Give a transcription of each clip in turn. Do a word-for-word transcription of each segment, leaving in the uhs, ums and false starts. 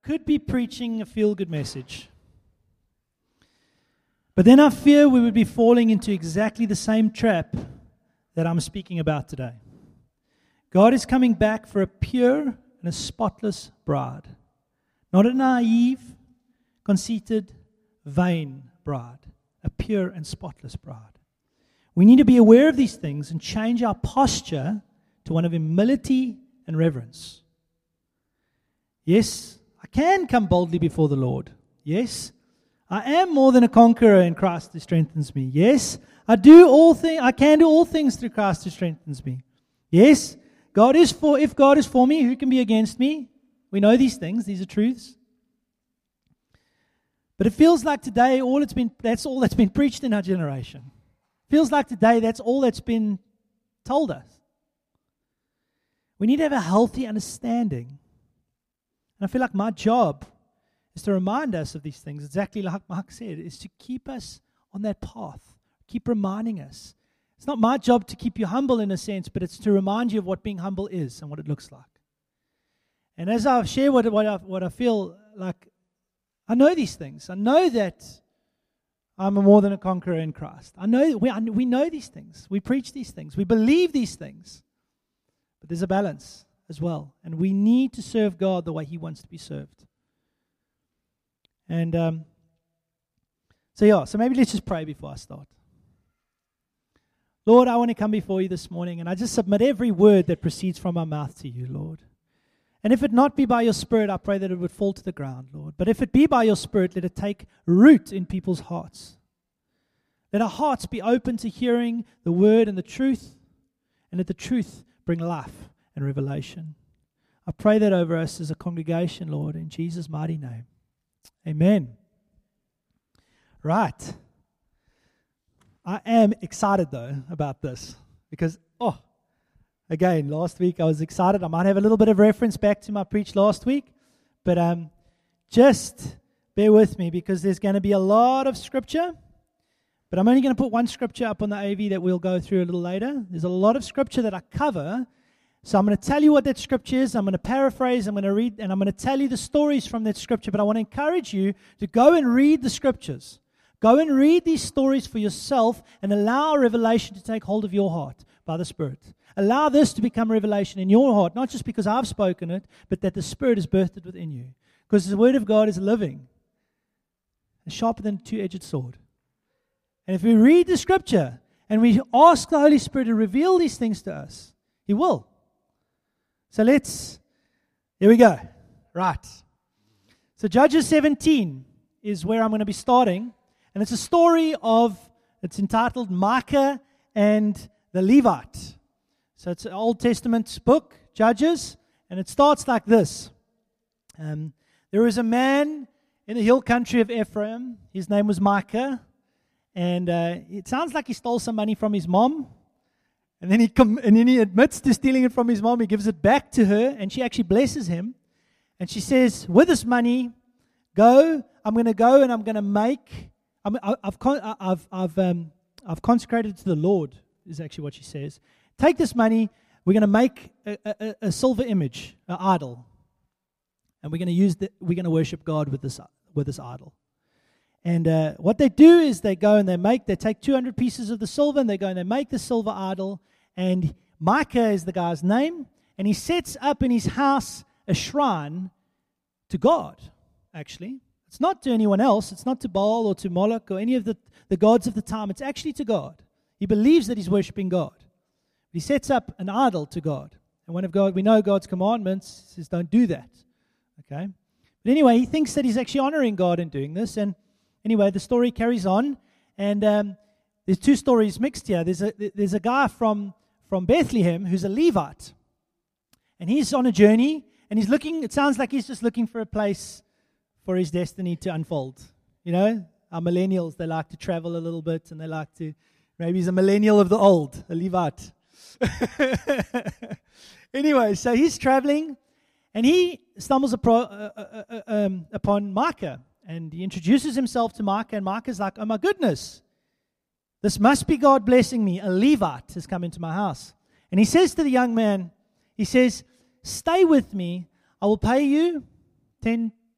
could be preaching a feel-good message. But then I fear we would be falling into exactly the same trap that I'm speaking about today. God is coming back for a pure and a spotless bride. Not a naive, conceited, vain bride. A pure and spotless bride. We need to be aware of these things and change our posture to one of humility and reverence. Yes, I can come boldly before the Lord. Yes, I am more than a conqueror in Christ who strengthens me. Yes, I do all things. I can do all things through Christ who strengthens me. Yes, God is for. If God is for me, who can be against me? We know these things. These are truths. But it feels like today, all it's been. That's all that's been preached in our generation. Feels like today, that's all that's been told us. We need to have a healthy understanding. And I feel like my job is to remind us of these things, exactly like Mark said, is to keep us on that path, keep reminding us. It's not my job to keep you humble in a sense, but it's to remind you of what being humble is and what it looks like. And as I share what, what, I, what I feel like, I know these things. I know that I'm more than a conqueror in Christ. I know we, I, we know these things. We preach these things. We believe these things. But there's a balance as well. And we need to serve God the way He wants to be served. And um, so yeah, so maybe let's just pray before I start. Lord, I want to come before you this morning, and I just submit every word that proceeds from my mouth to you, Lord. And if it not be by your Spirit, I pray that it would fall to the ground, Lord. But if it be by your Spirit, let it take root in people's hearts. Let our hearts be open to hearing the word and the truth, and let the truth bring life and revelation. I pray that over us as a congregation, Lord, in Jesus' mighty name. Amen. Right. I am excited, though, about this. Because, oh, again, last week I was excited. I might have a little bit of reference back to my preach last week. But um, just bear with me, because there's going to be a lot of scripture. But I'm only going to put one scripture up on the A V that we'll go through a little later. There's a lot of scripture that I cover. So I'm going to tell you what that scripture is. I'm going to paraphrase. I'm going to read, and I'm going to tell you the stories from that scripture. But I want to encourage you to go and read the scriptures. Go and read these stories for yourself and allow revelation to take hold of your heart by the Spirit. Allow this to become revelation in your heart, not just because I've spoken it, but that the Spirit is birthed it within you. Because the Word of God is living and sharper than a two-edged sword. And if we read the scripture and we ask the Holy Spirit to reveal these things to us, He will. So let's, here we go. Right. So Judges seventeen is where I'm going to be starting. And it's a story of, it's entitled Micah and the Levite. So it's an Old Testament book, Judges, and it starts like this. Um, there was a man in the hill country of Ephraim. His name was Micah. And uh, it sounds like he stole some money from his mom. And then he com- and then he admits to stealing it from his mom. He gives it back to her, and she actually blesses him. And she says, with this money, go, I'm going to go and I'm going to make, I'm, I've, con- I've, I've, um, I've consecrated it to the Lord, is actually what she says. Take this money, we're going to make a, a, a silver image, an idol. And we're going to use the, we're going to worship God with this, with this idol. And uh, what they do is they go and they make, they take two hundred pieces of the silver and they go and they make the silver idol. And Micah is the guy's name. And he sets up in his house a shrine to God, actually. It's not to anyone else. It's not to Baal or to Moloch or any of the, the gods of the time. It's actually to God. He believes that he's worshiping God. He sets up an idol to God. And one of God, we know God's commandments says don't do that. Okay? But anyway, he thinks that he's actually honoring God in doing this. And anyway, the story carries on, and um, there's two stories mixed here. There's a there's a guy from, from Bethlehem who's a Levite, and he's on a journey, and he's looking, it sounds like he's just looking for a place for his destiny to unfold. You know, our millennials, they like to travel a little bit, and they like to, maybe he's a millennial of the old, a Levite. Anyway, so he's traveling, and he stumbles upon, uh, uh, uh, um, upon Micah. And he introduces himself to Micah, and Micah's like, oh my goodness, this must be God blessing me. A Levite has come into my house. And he says to the young man, he says, stay with me. I will pay you ten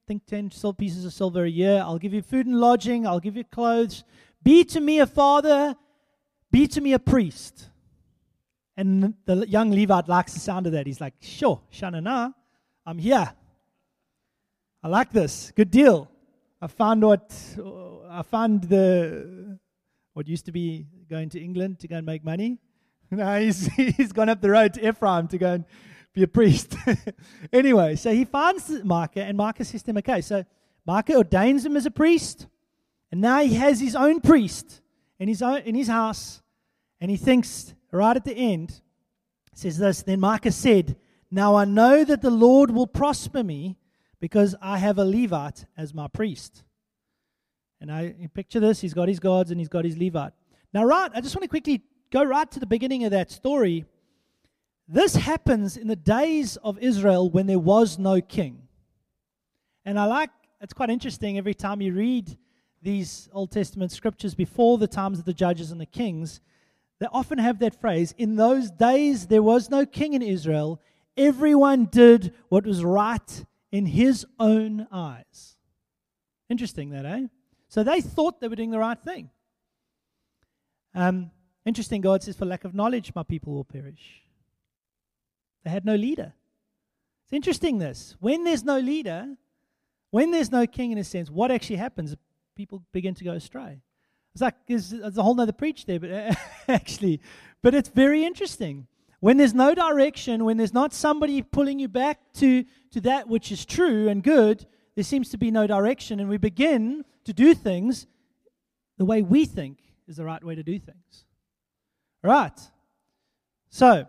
think ten pieces of silver a year. I'll give you food and lodging. I'll give you clothes. Be to me a father. Be to me a priest. And the young Levite likes the sound of that. He's like, sure, Shanana, I'm here. I like this. Good deal. I found what, I found the, what used to be going to England to go and make money. No, he's, he's gone up the road to Ephraim to go and be a priest. Anyway, so he finds Micah, and Micah says to him, okay, so Micah ordains him as a priest, and now he has his own priest in his own, in his house, and he thinks, right at the end, says this, then Micah said, now I know that the Lord will prosper me because I have a Levite as my priest. And I you picture this, he's got his gods and he's got his Levite. Now, right, I just want to quickly go right to the beginning of that story. This happens in the days of Israel when there was no king. And I like, it's quite interesting, every time you read these Old Testament scriptures before the times of the judges and the kings, they often have that phrase, in those days there was no king in Israel, everyone did what was right in his own eyes. Interesting that, eh? So they thought they were doing the right thing. Um, interesting, God says, for lack of knowledge, my people will perish. They had no leader. It's interesting this. When there's no leader, when there's no king in a sense, what actually happens? People begin to go astray. It's like there's, there's a whole nother preach there, but actually, but it's very interesting. When there's no direction, when there's not somebody pulling you back to, to that which is true and good, there seems to be no direction, and we begin to do things the way we think is the right way to do things. All right. So,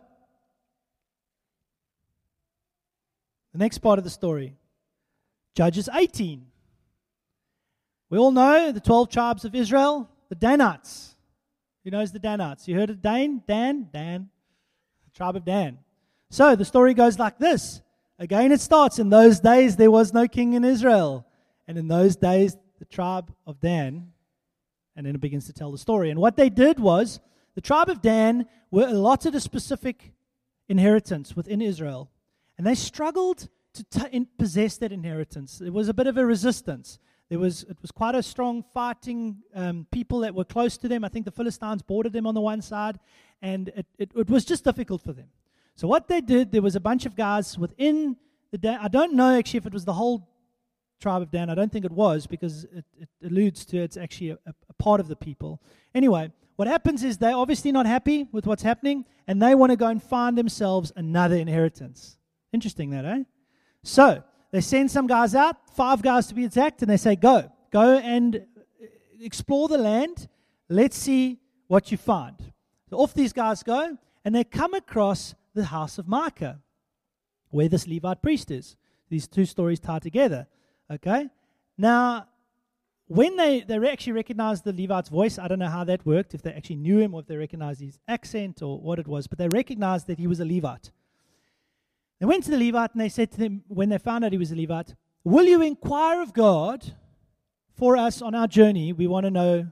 the next part of the story, Judges eighteen. We all know the twelve tribes of Israel, the Danites. Who knows the Danites? You heard of Dan? Dan? Dan. The tribe of Dan. So the story goes like this. Again, it starts, in those days there was no king in Israel. And in those days, the tribe of Dan, and then it begins to tell the story. And what they did was, the tribe of Dan were allotted a specific inheritance within Israel. And they struggled to t- in, possess that inheritance. There was a bit of a resistance. There was it was quite a strong fighting um, people that were close to them. I think the Philistines bordered them on the one side, and it, it, it was just difficult for them. So what they did, there was a bunch of guys within the Dan. I don't know actually if it was the whole tribe of Dan. I don't think it was, because it, it alludes to it's actually a, a part of the people. Anyway, what happens is they're obviously not happy with what's happening, and they want to go and find themselves another inheritance. Interesting that, eh? So they send some guys out, five guys to be exact, and they say, go. Go and explore the land. Let's see what you find. So off these guys go, and they come across the house of Micah, where this Levite priest is. These two stories tie together. Okay? Now, when they, they actually recognized the Levite's voice, I don't know how that worked, if they actually knew him or if they recognized his accent or what it was, but they recognized that he was a Levite. They went to the Levite and they said to them, when they found out he was a Levite, will you inquire of God for us on our journey? We want to know,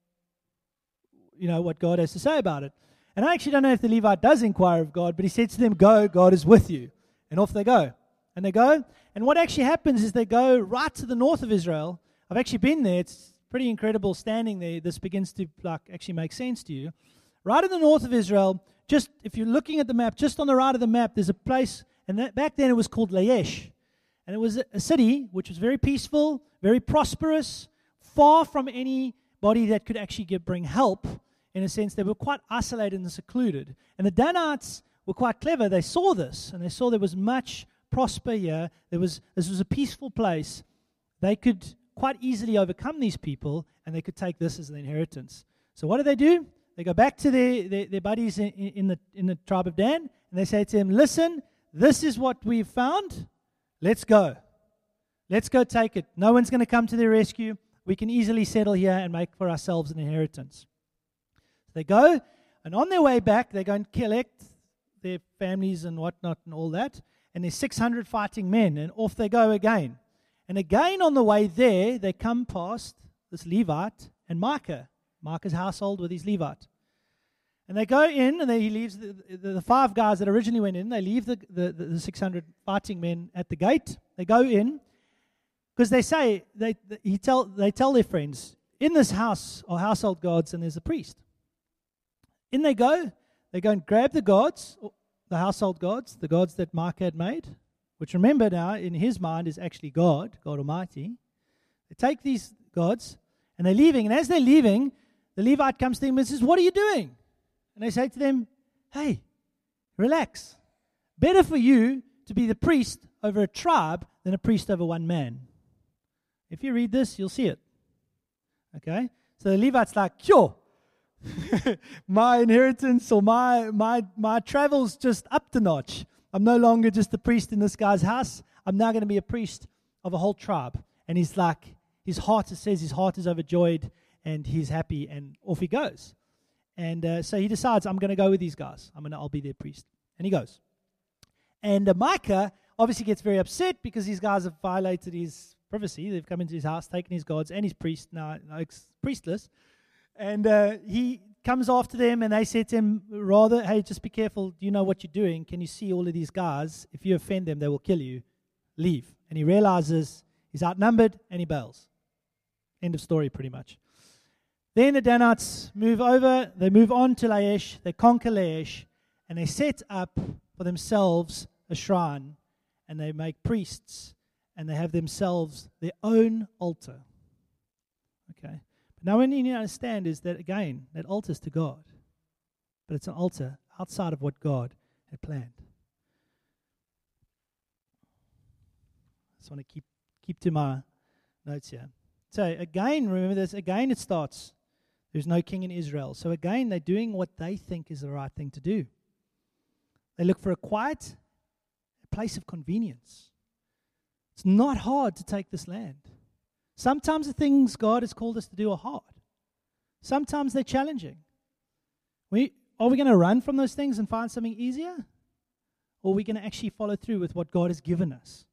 you know, what God has to say about it. And I actually don't know if the Levite does inquire of God, but he said to them, go, God is with you. And off they go. And they go. And what actually happens is they go right to the north of Israel. I've actually been there. It's pretty incredible standing there. This begins to like actually make sense to you. Right in the north of Israel, just if you're looking at the map, just on the right of the map, there's a place, and that, back then it was called Laish. And it was a, a city which was very peaceful, very prosperous, far from anybody that could actually get, bring help. In a sense, they were quite isolated and secluded. And the Danites were quite clever. They saw this, and they saw there was much prosper here. There was this was a peaceful place. They could quite easily overcome these people, and they could take this as an inheritance. So what do they do? They go back to their, their, their buddies in, in, the, in the tribe of Dan, and they say to them, listen, this is what we've found. Let's go. Let's go take it. No one's going to come to their rescue. We can easily settle here and make for ourselves an inheritance. They go, and on their way back, they go and collect their families and whatnot and all that, and there's six hundred fighting men, and off they go again. And again on the way there, they come past this Levite and Micah, Micah's household with his Levite. And they go in, and they, he leaves the, the, the five guys that originally went in, they leave the, the, the six hundred fighting men at the gate. They go in, Because they say, they he tell they tell their friends, in this house are household gods and there's a priest. In they go, they go and grab the gods, the household gods, the gods that Micah had made, which remember now, in his mind, is actually God, God Almighty. They take these gods, and they're leaving, and as they're leaving, the Levite comes to them and says, what are you doing? And they say to them, hey, relax. Better for you to be the priest over a tribe than a priest over one man. If you read this, you'll see it. Okay? So the Levite's like, sure, my inheritance or my, my, my travel's just up the notch. I'm no longer just a priest in this guy's house. I'm now going to be a priest of a whole tribe. And he's like, his heart, it says his heart is overjoyed and he's happy, and off he goes. And uh, so he decides, I'm going to go with these guys. I'm going to, I'll be their priest. And he goes. And uh, Micah obviously gets very upset because these guys have violated his privacy. They've come into his house, taken his gods and his priest, now no, priestless. And uh, he comes after them, and they said to him, rather, hey, just be careful. Do you know what you're doing? Can you see all of these guys? If you offend them, they will kill you. Leave. And he realizes he's outnumbered, and he bails. End of story, pretty much. Then the Danites move over. They move on to Laish. They conquer Laish, and they set up for themselves a shrine, and they make priests, and they have themselves their own altar. Okay. Now, what you need to understand is that, again, that altar is to God. But it's an altar outside of what God had planned. I just want to keep keep to my notes here. So, again, remember this, again it starts. There's no king in Israel. So, again, they're doing what they think is the right thing to do. They look for a quiet place of convenience. It's not hard to take this land. Sometimes the things God has called us to do are hard. Sometimes they're challenging. We, are we going to run from those things and find something easier? Or are we going to actually follow through with what God has given us?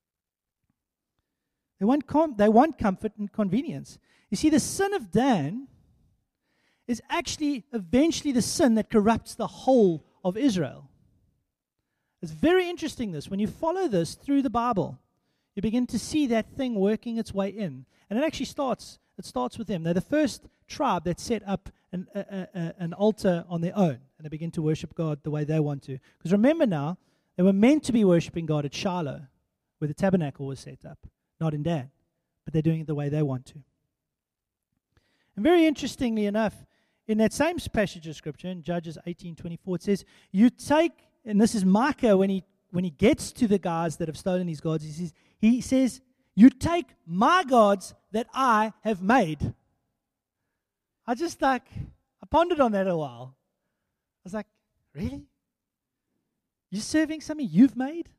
They want, com- they want comfort and convenience. You see, the sin of Dan is actually eventually the sin that corrupts the whole of Israel. It's very interesting, this. When you follow this through the Bible, you begin to see that thing working its way in. And it actually starts, it starts with them. They're the first tribe that set up an, a, a, an altar on their own, and they begin to worship God the way they want to. Because remember now, they were meant to be worshiping God at Shiloh, where the tabernacle was set up, not in Dan. But they're doing it the way they want to. And very interestingly enough, in that same passage of Scripture, in Judges eighteen twenty-four, it says, you take, and this is Micah when he when he gets to the guys that have stolen his gods, he says, he says, you take my gods that I have made. I just like, I pondered on that a while. I was like, really? You're serving something you've made?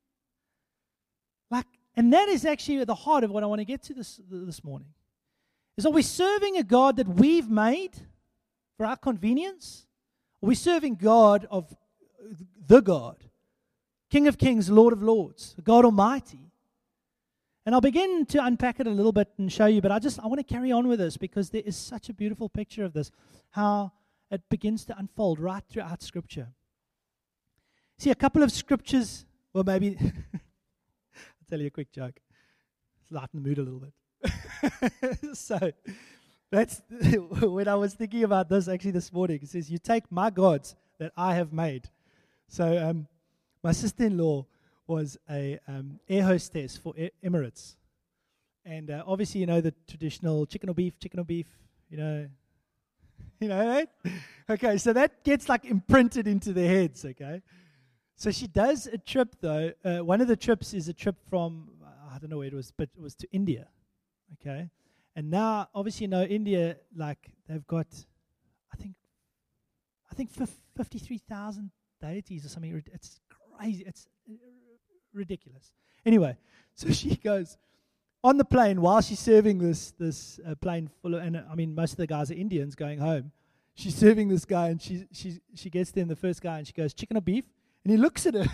Like, and that is actually at the heart of what I want to get to this this morning. Is, are we serving a God that we've made for our convenience? Are we serving God of the God, King of Kings, Lord of Lords, God Almighty? And I'll begin to unpack it a little bit and show you, but I just, I want to carry on with this because there is such a beautiful picture of this, how it begins to unfold right throughout Scripture. See, a couple of scriptures, well, maybe, I'll tell you a quick joke. Let's lighten the mood a little bit. So, that's, when I was thinking about this actually this morning, it says, you take my gods that I have made. So, um, my sister-in-law was a um, air hostess for e- Emirates. And uh, obviously, you know, the traditional chicken or beef, chicken or beef, you know. You know that? Okay, so that gets like imprinted into their heads, okay? So she does a trip, though. Uh, one of the trips is a trip from, I don't know where it was, but it was to India, okay? And now, obviously, you know, India, like, they've got, I think, I think fifty-three thousand deities or something. It's crazy. It's ridiculous. Anyway, so she goes on the plane while she's serving this this uh, plane full of, and uh, I mean, most of the guys are Indians going home. She's serving this guy, and she she she gets them, the first guy, and she goes, chicken or beef? And he looks at her.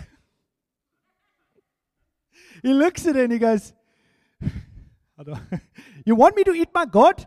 He looks at her and he goes, I don't, you want me to eat my God?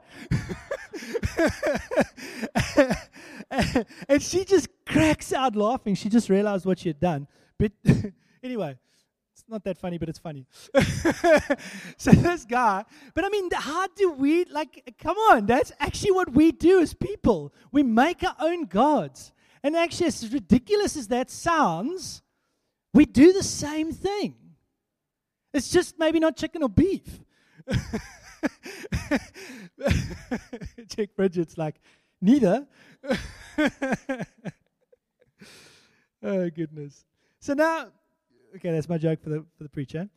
And she just cracks out laughing. She just realized what she had done. But anyway, not that funny, but it's funny. So this guy, but I mean, how do we, like, come on, that's actually what we do as people. We make our own gods. And actually, as ridiculous as that sounds, we do the same thing. It's just maybe not chicken or beef. Check Bridget's like, neither. Oh, goodness. So now, okay, that's my joke for the for the preacher.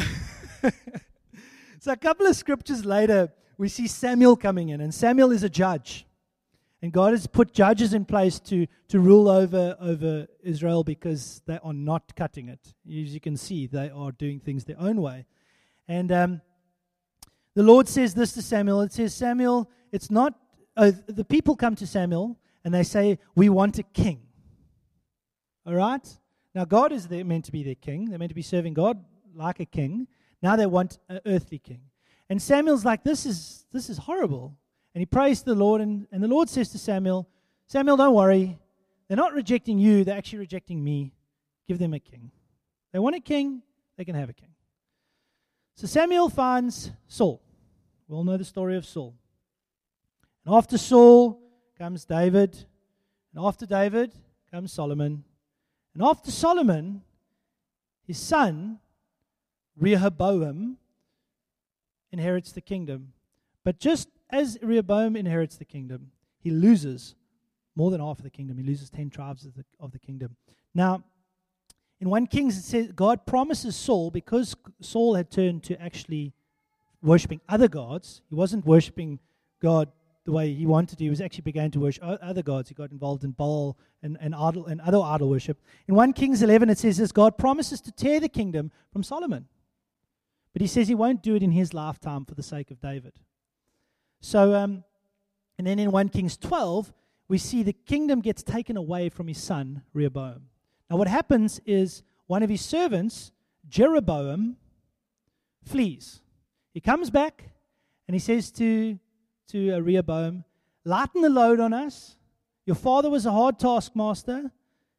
So a couple of scriptures later, we see Samuel coming in, and Samuel is a judge. And God has put judges in place to, to rule over, over Israel because they are not cutting it. As you can see, they are doing things their own way. And um, the Lord says this to Samuel. It says, Samuel, it's not, uh, the people come to Samuel and they say, we want a king. All right? Now, God is there, meant to be their king. They're meant to be serving God like a king. Now they want an earthly king. And Samuel's like, this is this is horrible. And he prays to the Lord, and, and the Lord says to Samuel, Samuel, don't worry. They're not rejecting you. They're actually rejecting me. Give them a king. They want a king. They can have a king. So Samuel finds Saul. We all know the story of Saul. And after Saul comes David. And after David comes Solomon. And after Solomon, his son, Rehoboam, inherits the kingdom. But just as Rehoboam inherits the kingdom, he loses more than half of the kingdom. He loses ten tribes of the, of the kingdom. Now, in First Kings, it says God promises Saul, because Saul had turned to actually worshipping other gods. He wasn't worshipping God the way he wanted to. He was actually began to worship other gods. He got involved in Baal and, and, idol, and other idol worship. In First Kings eleven, it says this, God promises to tear the kingdom from Solomon. But he says he won't do it in his lifetime for the sake of David. So, um, and then in First Kings twelve, we see the kingdom gets taken away from his son, Rehoboam. Now what happens is one of his servants, Jeroboam, flees. He comes back and he says to, to uh, Rehoboam, lighten the load on us. Your father was a hard taskmaster.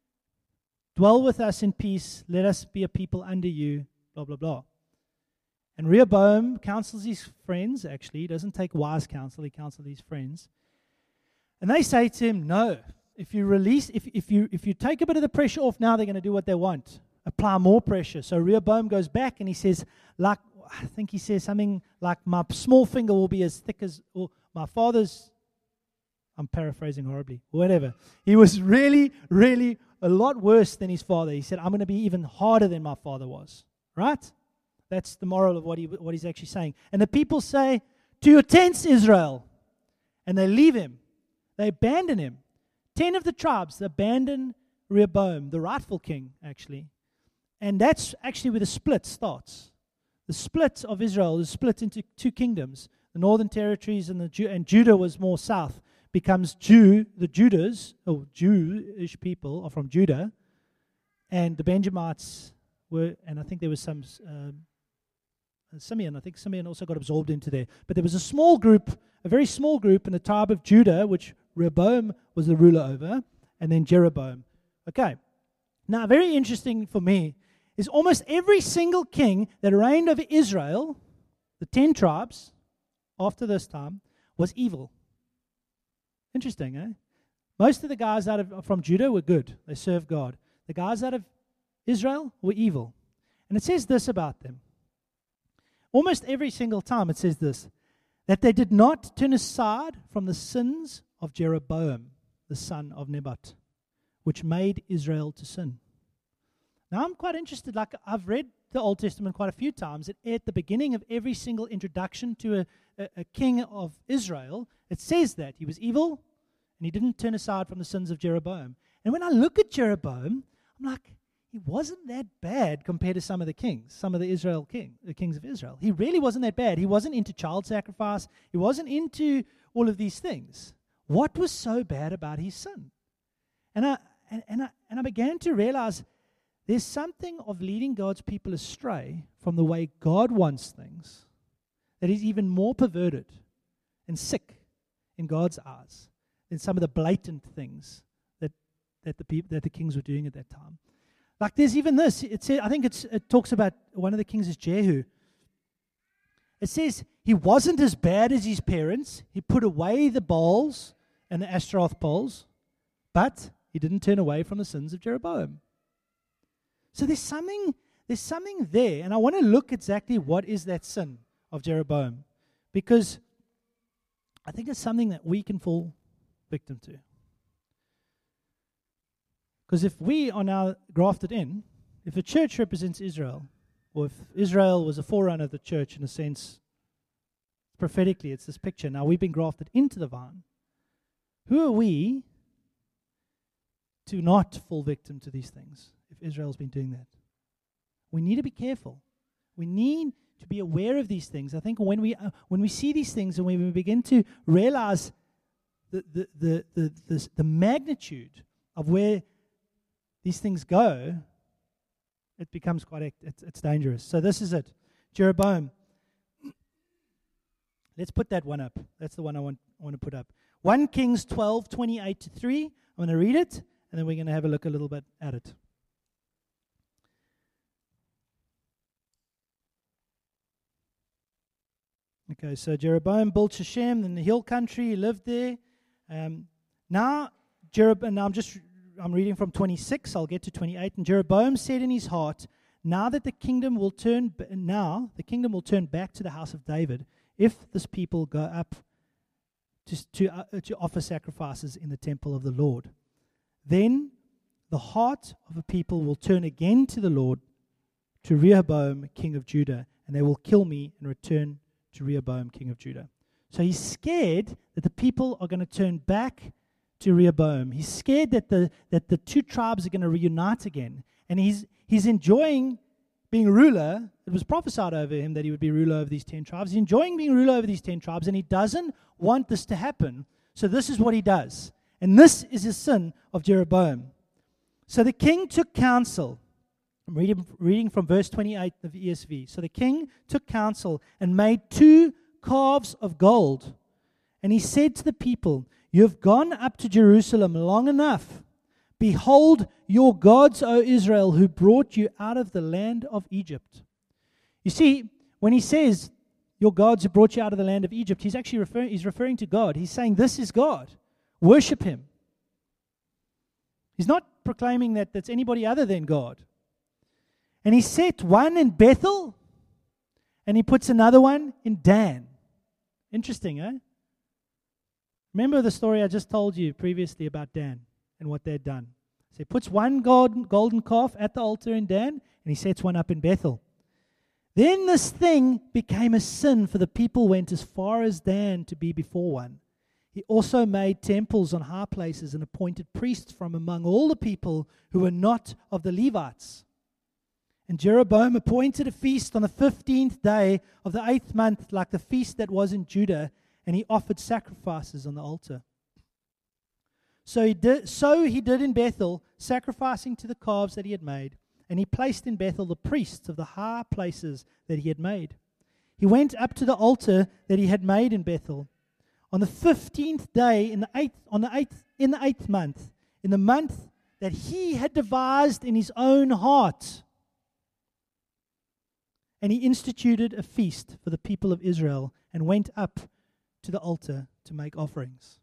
Dwell with us in peace. Let us be a people under you, blah, blah, blah. And Rehoboam counsels his friends, actually. He doesn't take wise counsel, he counsels his friends. And they say to him, no, if you release, if, if you if you take a bit of the pressure off now, they're going to do what they want. Apply more pressure. So Rehoboam goes back and he says, like, I think he says something like, my small finger will be as thick as, or my father's, I'm paraphrasing horribly, whatever. He was really, really a lot worse than his father. He said, I'm going to be even harder than my father was. Right? That's the moral of what he what he's actually saying. And the people say, to your tents, Israel. And they leave him. They abandon him. Ten of the tribes abandon Rehoboam, the rightful king, actually. And that's actually where the split starts. The split of Israel is split into two kingdoms. The northern territories and the Ju- and Judah was more south. Becomes Jew, the Judas, or Jewish people are from Judah. And the Benjamites were, and I think there was some... Um, Simeon, I think Simeon also got absorbed into there. But there was a small group, a very small group in the tribe of Judah, which Rehoboam was the ruler over, and then Jeroboam. Okay. Now, very interesting for me is almost every single king that reigned over Israel, the ten tribes, after this time, was evil. Interesting, eh? Most of the guys out of from Judah were good. They served God. The guys out of Israel were evil. And it says this about them. Almost every single time it says this, that they did not turn aside from the sins of Jeroboam, the son of Nebat, which made Israel to sin. Now I'm quite interested, like I've read the Old Testament quite a few times, that at the beginning of every single introduction to a, a, a king of Israel, it says that he was evil and he didn't turn aside from the sins of Jeroboam. And when I look at Jeroboam, I'm like, he wasn't that bad compared to some of the kings, some of the Israel king, the kings of Israel. He really wasn't that bad. He wasn't into child sacrifice. He wasn't into all of these things. What was so bad about his sin? And I and, and I and I began to realize there's something of leading God's people astray from the way God wants things that is even more perverted and sick in God's eyes than some of the blatant things that that the people that the kings were doing at that time. Like there's even this. It says, I think it's, it talks about one of the kings is Jehu. It says he wasn't as bad as his parents. He put away the Baals and the Ashtaroth poles, but he didn't turn away from the sins of Jeroboam. So there's something, there's something there, and I want to look exactly what is that sin of Jeroboam, because I think it's something that we can fall victim to. Because if we are now grafted in, if the church represents Israel, or if Israel was a forerunner of the church in a sense, prophetically, it's this picture. Now we've been grafted into the vine. Who are we to not fall victim to these things if Israel's been doing that? We need to be careful. We need to be aware of these things. I think when we uh, when we see these things and when we begin to realize the the the the, the, the magnitude of where these things go, it becomes quite, it's, it's dangerous. So this is it. Jeroboam. Let's put that one up. That's the one I want, I want to put up. First Kings twelve, twenty-eight to three. I'm going to read it, and then we're going to have a look a little bit at it. Okay, so Jeroboam built Shechem in the hill country. He lived there. Um, now, Jeroboam, now I'm just I'm reading from twenty-six. I'll get to twenty-eight. And Jeroboam said in his heart, "Now that the kingdom will turn, now the kingdom will turn back to the house of David, if this people go up to to, uh, to offer sacrifices in the temple of the Lord, then the heart of the people will turn again to the Lord, to Rehoboam, king of Judah, and they will kill me and return to Rehoboam, king of Judah." So he's scared that the people are going to turn back to Rehoboam. He's scared that the that the two tribes are going to reunite again. And he's he's enjoying being ruler. It was prophesied over him that he would be ruler over these ten tribes. He's enjoying being ruler over these ten tribes, and he doesn't want this to happen. So this is what he does. And this is the sin of Jeroboam. So the king took counsel. I'm reading, reading from verse twenty-eight of the E S V. So the king took counsel and made two calves of gold. And he said to the people, "You have gone up to Jerusalem long enough. Behold your gods, O Israel, who brought you out of the land of Egypt." You see, when he says, "Your gods who brought you out of the land of Egypt," he's actually referring, he's referring to God. He's saying, this is God. Worship him. He's not proclaiming that that's anybody other than God. And he set one in Bethel, and he puts another one in Dan. Interesting, eh? Remember the story I just told you previously about Dan and what they'd done. So he puts one golden, golden calf at the altar in Dan, and he sets one up in Bethel. Then this thing became a sin, for the people went as far as Dan to be before one. He also made temples on high places and appointed priests from among all the people who were not of the Levites. And Jeroboam appointed a feast on the fifteenth day of the eighth month, like the feast that was in Judah, and he offered sacrifices on the altar. So he did, so he did in Bethel, sacrificing to the calves that he had made. And he placed in Bethel the priests of the high places that he had made. He went up to the altar that he had made in Bethel on the fifteenth day in the eighth on the eighth in the eighth month, in the month that he had devised in his own heart. And he instituted a feast for the people of Israel and went up to the altar to make offerings.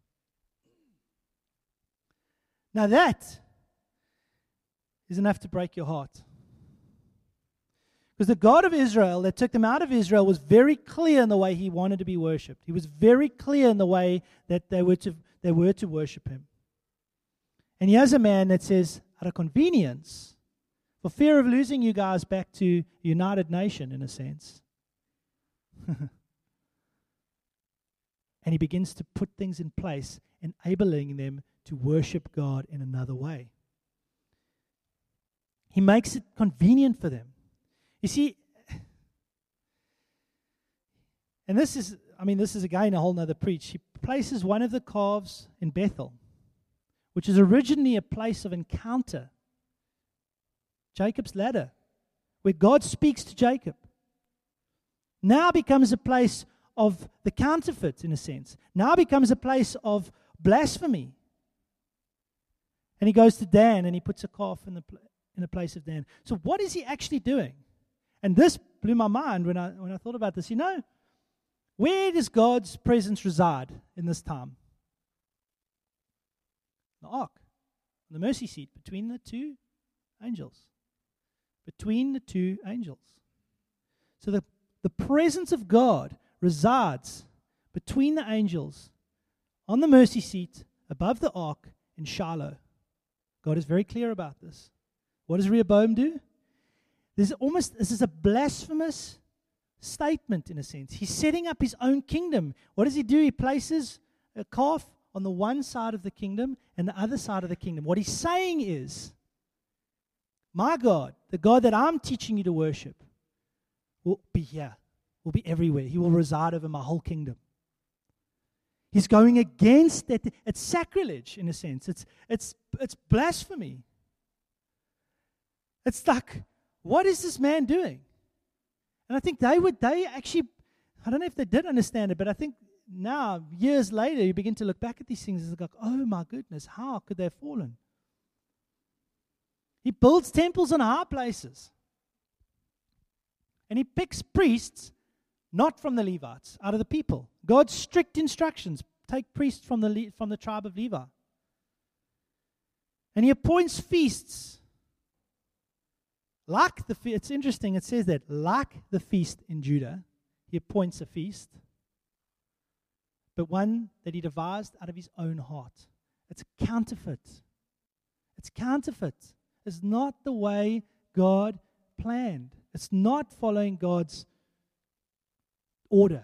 Now that is enough to break your heart. Because the God of Israel that took them out of Israel was very clear in the way he wanted to be worshipped. He was very clear in the way that they were to, they were to worship him. And he has a man that says, out of convenience, for fear of losing you guys back to a united nation, in a sense. And he begins to put things in place, enabling them to worship God in another way. He makes it convenient for them. You see, and this is, I mean, this is again a whole nother preach. He places one of the calves in Bethel, which is originally a place of encounter. Jacob's ladder, where God speaks to Jacob, now becomes a place of the counterfeit, in a sense. Now becomes a place of blasphemy. And he goes to Dan and he puts a calf in the in the place of Dan. So what is he actually doing? And this blew my mind when I when I thought about this. You know, where does God's presence reside in this time? The ark, the mercy seat, between the two angels. Between the two angels. So the, the presence of God resides between the angels, on the mercy seat, above the ark in Shiloh. God is very clear about this. What does Rehoboam do? This is almost, this is a blasphemous statement in a sense. He's setting up his own kingdom. What does he do? He places a calf on the one side of the kingdom and the other side of the kingdom. What he's saying is, my God, the God that I'm teaching you to worship, will be here, will be everywhere. He will reside over my whole kingdom. He's going against that. It's sacrilege in a sense. It's it's it's blasphemy. It's like, what is this man doing? And I think they would, they actually, I don't know if they did understand it, but I think now, years later, you begin to look back at these things and go, oh my goodness, how could they have fallen? He builds temples in high places. And he picks priests not from the Levites, out of the people. God's strict instructions, take priests from the Le- from the tribe of Levi. And he appoints feasts. Like the fe- it's interesting, it says that, like the feast in Judah, he appoints a feast, but one that he devised out of his own heart. It's counterfeit. It's counterfeit. It's not the way God planned. It's not following God's order.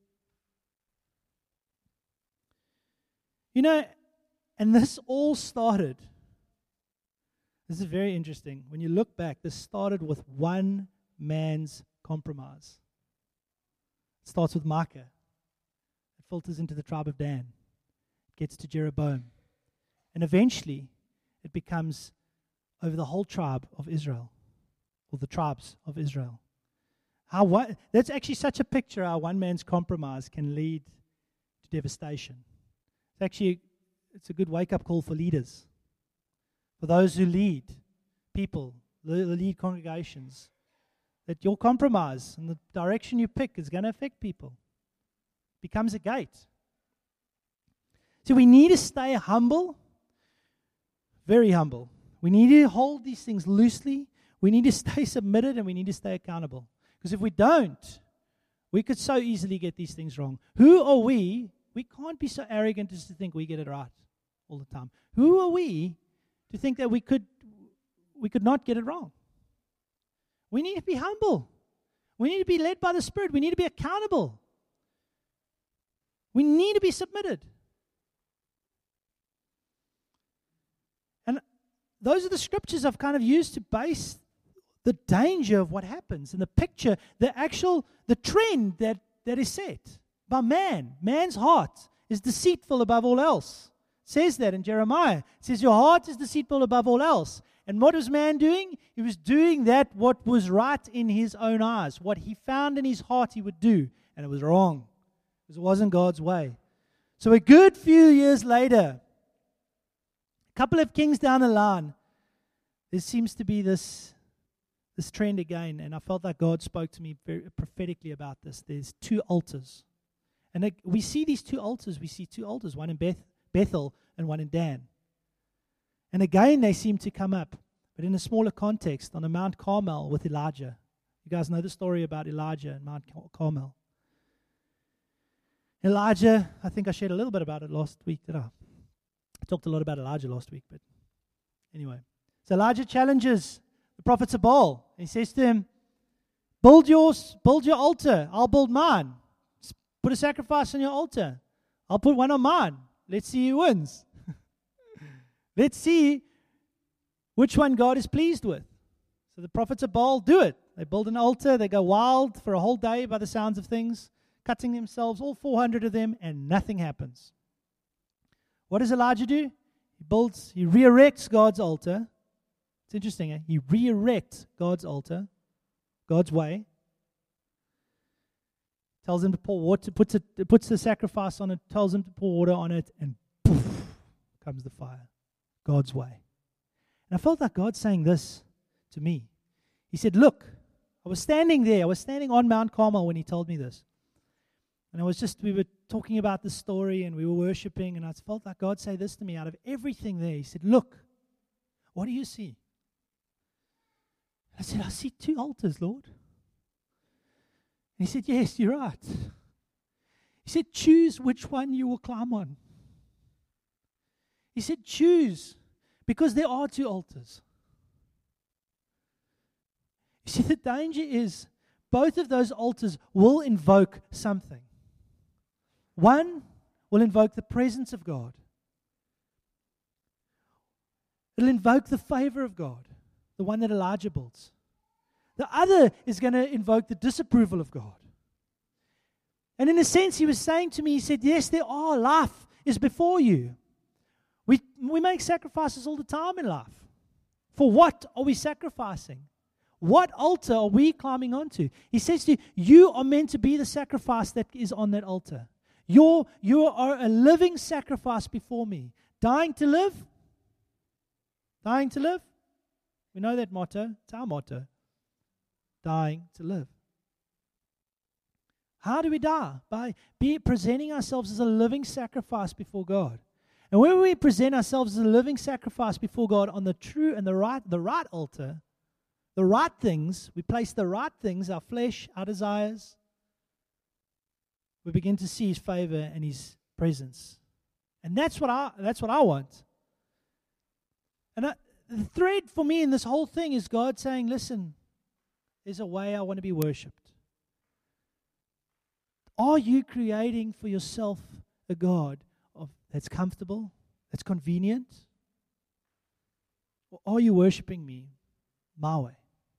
You know, and this all started, this is very interesting. When you look back, this started with one man's compromise. It starts with Micah. It filters into the tribe of Dan. It gets to Jeroboam. And eventually, it becomes over the whole tribe of Israel, or the tribes of Israel. How what, that's actually such a picture how one man's compromise can lead to devastation. It's actually, it's a good wake-up call for leaders, for those who lead people, lead congregations, that your compromise and the direction you pick is going to affect people. It becomes a gate. So we need to stay humble, very humble. We need to hold these things loosely. We need to stay submitted, and we need to stay accountable. Because if we don't, we could so easily get these things wrong. Who are we? We can't be so arrogant as to think we get it right all the time. Who are we to think that we could we could not get it wrong? We need to be humble. We need to be led by the Spirit. We need to be accountable. We need to be submitted. And those are the scriptures I've kind of used to base the danger of what happens and the picture, the actual, the trend that, that is set by man. Man's heart is deceitful above all else. It says that in Jeremiah. It says your heart is deceitful above all else. And what was man doing? He was doing that what was right in his own eyes. What he found in his heart he would do. And it was wrong. Because it wasn't God's way. So a good few years later, a couple of kings down the line, there seems to be this This trend again, and I felt like God spoke to me very prophetically about this. There's two altars. And it, we see these two altars. We see two altars, one in Beth, Bethel and one in Dan. And again, they seem to come up, but in a smaller context, on a Mount Carmel with Elijah. You guys know the story about Elijah and Mount Carmel. Elijah, I think I shared a little bit about it last week, did I? I talked a lot about Elijah last week, but anyway. So Elijah challenges the prophets of Baal. He says to him, build yours, build your altar. I'll build mine. Put a sacrifice on your altar. I'll put one on mine. Let's see who wins. Let's see which one God is pleased with. So the prophets of Baal do it. They build an altar. They go wild for a whole day by the sounds of things, cutting themselves, all four hundred of them, and nothing happens. What does Elijah do? He builds, he re-erects God's altar. It's interesting, eh? He re-erects God's altar, God's way. Tells him to pour water, puts it, puts the sacrifice on it, tells him to pour water on it, and poof, comes the fire. God's way. And I felt like God saying this to me. He said, look, I was standing there. I was standing on Mount Carmel when he told me this. And I was just, we were talking about the story and we were worshiping, and I felt like God say this to me out of everything there. He said, look, what do you see? I said, I see two altars, Lord. And he said, yes, you're right. He said, choose which one you will climb on. He said, choose, because there are two altars. You see, the danger is both of those altars will invoke something. One will invoke the presence of God. It'll invoke the favor of God, the one that Elijah builds. The other is going to invoke the disapproval of God. And in a sense, he was saying to me, he said, yes, there are. Life is before you. We, we make sacrifices all the time in life. For what are we sacrificing? What altar are we climbing onto? He says to you, you are meant to be the sacrifice that is on that altar. You're, you are a living sacrifice before me. Dying to live? Dying to live? We know that motto. It's our motto. Dying to live. How do we die? By be presenting ourselves as a living sacrifice before God. And when we present ourselves as a living sacrifice before God on the true and the right, the right altar, the right things, we place the right things, our flesh, our desires, we begin to see His favor and His presence. And that's what I that's what I want. And I, the thread for me in this whole thing is God saying, listen, there's a way I want to be worshipped. Are you creating for yourself a God of, that's comfortable, that's convenient? Or are you worshiping me my way?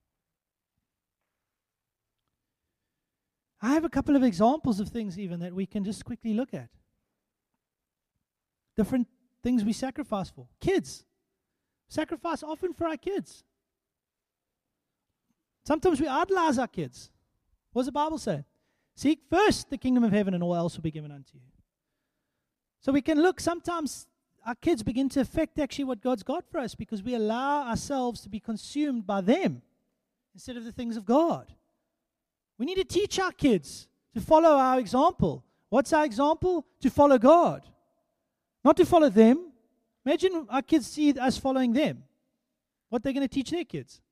I have a couple of examples of things even that we can just quickly look at. Different things we sacrifice for. Kids. Sacrifice often for our kids. Sometimes we idolize our kids. What does the Bible say? Seek first the kingdom of heaven and all else will be given unto you. So we can look, sometimes our kids begin to affect actually what God's got for us because we allow ourselves to be consumed by them instead of the things of God. We need to teach our kids to follow our example. What's our example? To follow God. Not to follow them. Imagine our kids see us following them. What they're going to teach their kids.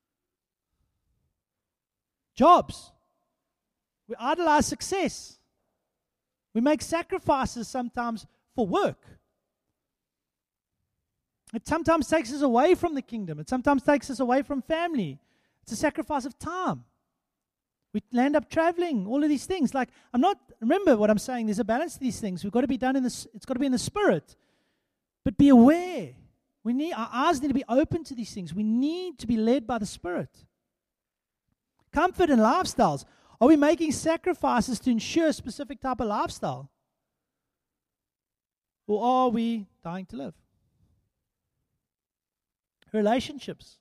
Jobs. We idolize success. We make sacrifices sometimes for work. It sometimes takes us away from the kingdom. It sometimes takes us away from family. It's a sacrifice of time. We land up traveling, all of these things. Like, I'm not, remember what I'm saying, there's a balance to these things. We've got to be done in the, it's got to be in the spirit. But be aware. We need, our eyes need to be open to these things. We need to be led by the Spirit. Comfort and lifestyles. Are we making sacrifices to ensure a specific type of lifestyle? Or are we dying to live? Relationships.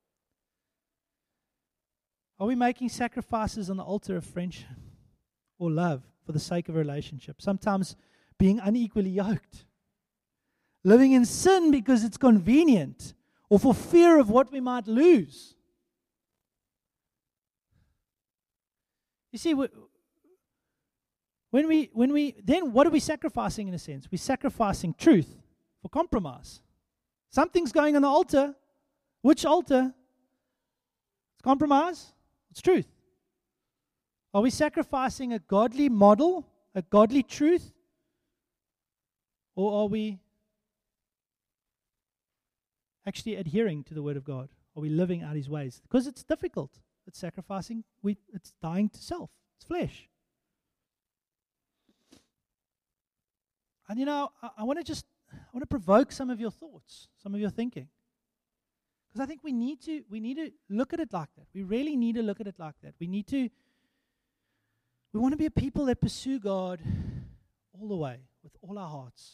Are we making sacrifices on the altar of friendship or love for the sake of a relationship? Sometimes being unequally yoked. Living in sin because it's convenient or for fear of what we might lose. You see, when we, when we, then what are we sacrificing in a sense? We're sacrificing truth for compromise. Something's going on the altar. Which altar? It's compromise. It's truth. Are we sacrificing a godly model, a godly truth? Or are we actually adhering to the Word of God? Are we living out His ways? Because it's difficult. It's sacrificing. We, it's dying to self. It's flesh. And you know, I, I want to just, I want to provoke some of your thoughts, some of your thinking. Because I think we need to, we need to look at it like that. We really need to look at it like that. We need to, we want to be a people that pursue God all the way, with all our hearts.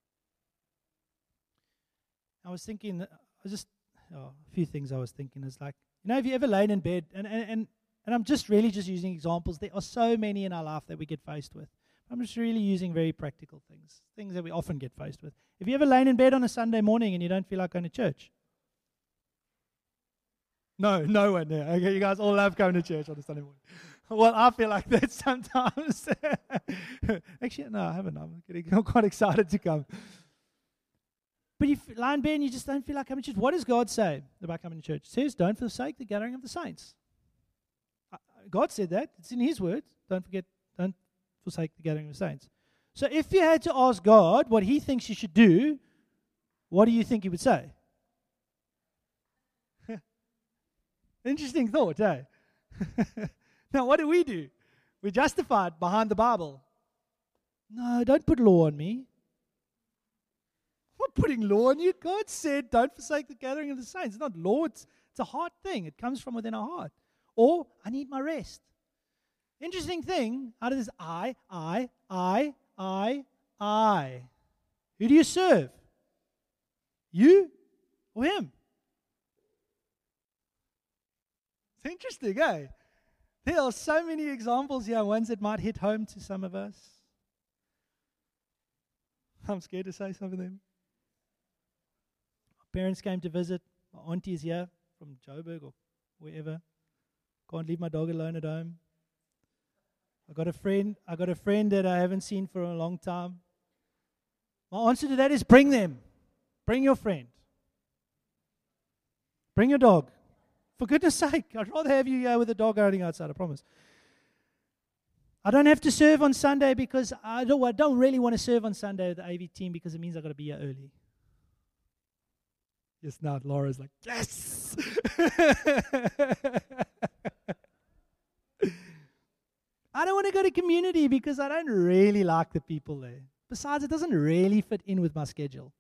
I was thinking, I was just, oh, a few things I was thinking is like, you know, have you ever lain in bed, and, and, and, and I'm just really just using examples. There are so many in our life that we get faced with. I'm just really using very practical things, things that we often get faced with. Have you ever lain in bed on a Sunday morning and you don't feel like going to church? No, no one there. Okay, you guys all love going to church on a Sunday morning. Well, I feel like that sometimes. Actually, no, I haven't. I'm getting I'm quite excited to come. But you lie in bed and you just don't feel like coming to church. What does God say about coming to church? It says, don't forsake the gathering of the saints. God said that. It's in His word. Don't forget, don't forsake the gathering of the saints. So if you had to ask God what He thinks you should do, what do you think He would say? Interesting thought, eh? Now, what do we do? We're justified behind the Bible. No, don't put law on me. I'm not putting law on you. God said, don't forsake the gathering of the saints. It's not law. It's, it's a heart thing. It comes from within our heart. Or, I need my rest. Interesting thing, out of this I, I, I, I, I. Who do you serve? You or Him? It's interesting, eh? There are so many examples here, ones that might hit home to some of us. I'm scared to say some of them. My parents came to visit. My auntie is here from Joburg or wherever. Can't leave my dog alone at home. I got a friend. I got a friend that I haven't seen for a long time. My answer to that is bring them. Bring your friend. Bring your dog. For goodness sake, I'd rather have you here with a dog running outside, I promise. I don't have to serve on Sunday because I don't, I don't really want to serve on Sunday with the A V team because it means I've got to be here early. Yes, now Laura's like, yes! I don't want to go to community because I don't really like the people there. Besides, it doesn't really fit in with my schedule.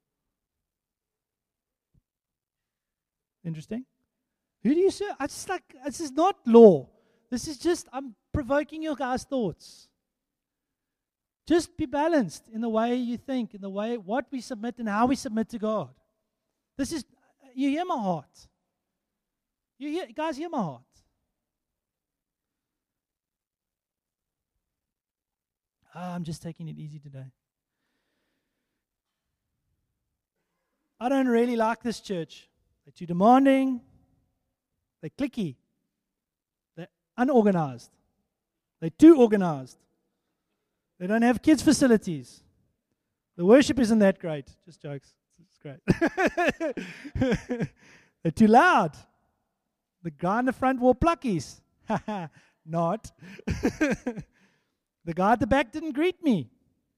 Interesting? Who do you serve? I just like, this is not law. This is just, I'm provoking your guys' thoughts. Just be balanced in the way you think, in the way, what we submit and how we submit to God. This is, you hear my heart. You hear, guys hear my heart. Ah, I'm just taking it easy today. I don't really like this church. They're too demanding. They're cliquey. They're unorganized. They're too organized. They don't have kids' facilities. The worship isn't that great. Just jokes. It's great. They're too loud. The guy in the front wore pluckies. Not. The guy at the back didn't greet me.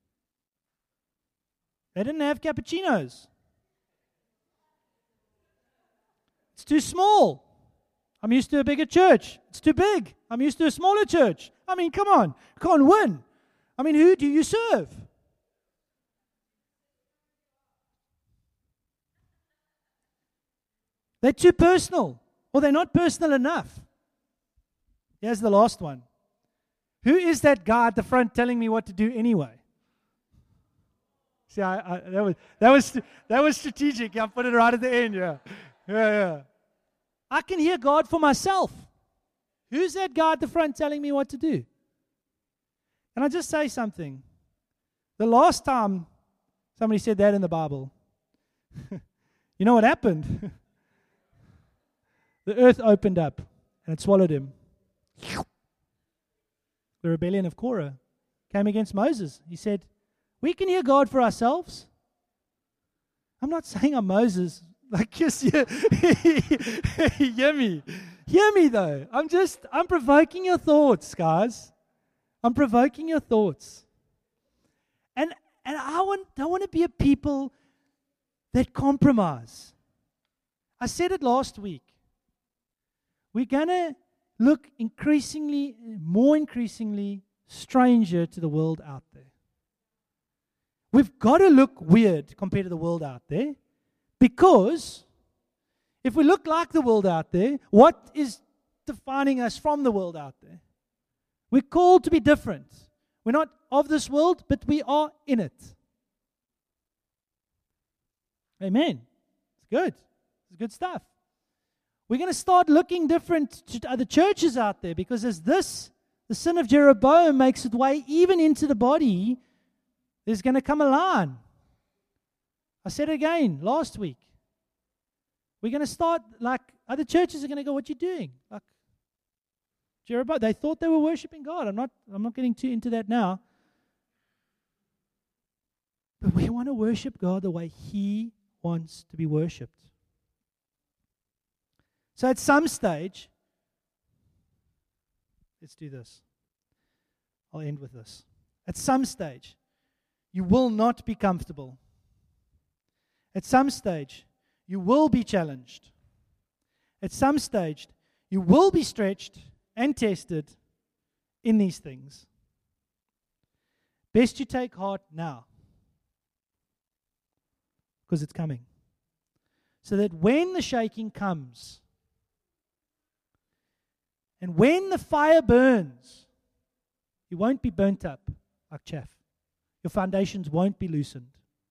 They didn't have cappuccinos. It's too small. I'm used to a bigger church. It's too big. I'm used to a smaller church. I mean, come on. You can't win. I mean, who do you serve? They're too personal. Or they're not personal enough. Here's the last one. Who is that guy at the front telling me what to do anyway? See, I, I, that was that was that was strategic. I put it right at the end. Yeah, yeah, yeah. I can hear God for myself. Who's that guy at the front telling me what to do? Can I just say something? The last time somebody said that in the Bible, you know what happened? The earth opened up and it swallowed him. The rebellion of Korah came against Moses. He said, we can hear God for ourselves. I'm not saying I'm Moses. Like, just hear, hear me. Hear me, though. I'm just, I'm provoking your thoughts, guys. I'm provoking your thoughts. And and I want, don't want to be a people that compromise. I said it last week. We're going to look increasingly, more increasingly, stranger to the world out there. We've got to look weird compared to the world out there, because if we look like the world out there, what is defining us from the world out there? We're called to be different. We're not of this world, but we are in it. Amen. It's good. It's good stuff. We're going to start looking different to other churches out there, because as this, the sin of Jeroboam makes its way even into the body, there's going to come a line. I said it again last week. We're going to start like Other churches are going to go, what you doing? Like Jeroboam, they thought they were worshiping God. I'm not, I'm not getting too into that now. But we want to worship God the way He wants to be worshipped. So at some stage, let's do this. I'll end with this. At some stage, you will not be comfortable. At some stage, you will be challenged. At some stage, you will be stretched and tested in these things. Best you take heart now, because it's coming. So that when the shaking comes, and when the fire burns, you won't be burnt up like chaff. Your foundations won't be loosened.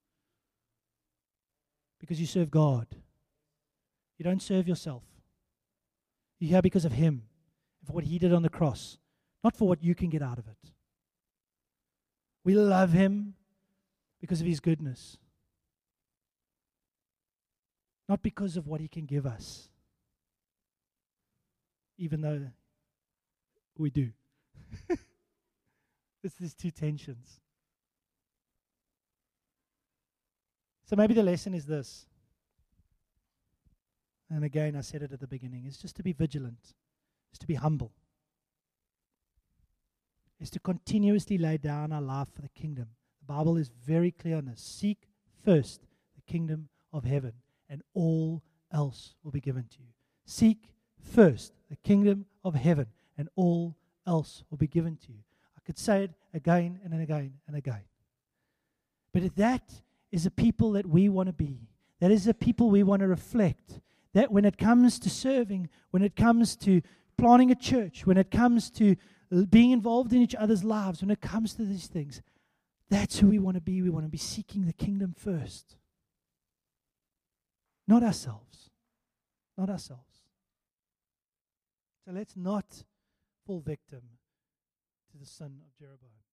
Because you serve God. You don't serve yourself. You're here because of Him, and for what He did on the cross, not for what you can get out of it. We love Him because of His goodness, not because of what He can give us, even though we do. It's these two tensions. So maybe the lesson is this. And again, I said it at the beginning. It's just to be vigilant. It's to be humble. It's to continuously lay down our life for the kingdom. The Bible is very clear on this. Seek first the kingdom of heaven, and all else will be given to you. Seek first the kingdom of heaven, and all else will be given to you. I could say it again and again and again. But that is a people that we want to be. That is a people we want to reflect. That when it comes to serving, when it comes to planting a church, when it comes to being involved in each other's lives, when it comes to these things, that's who we want to be. We want to be seeking the kingdom first. Not ourselves. Not ourselves. So let's not fall victim to the sin of Jeroboam.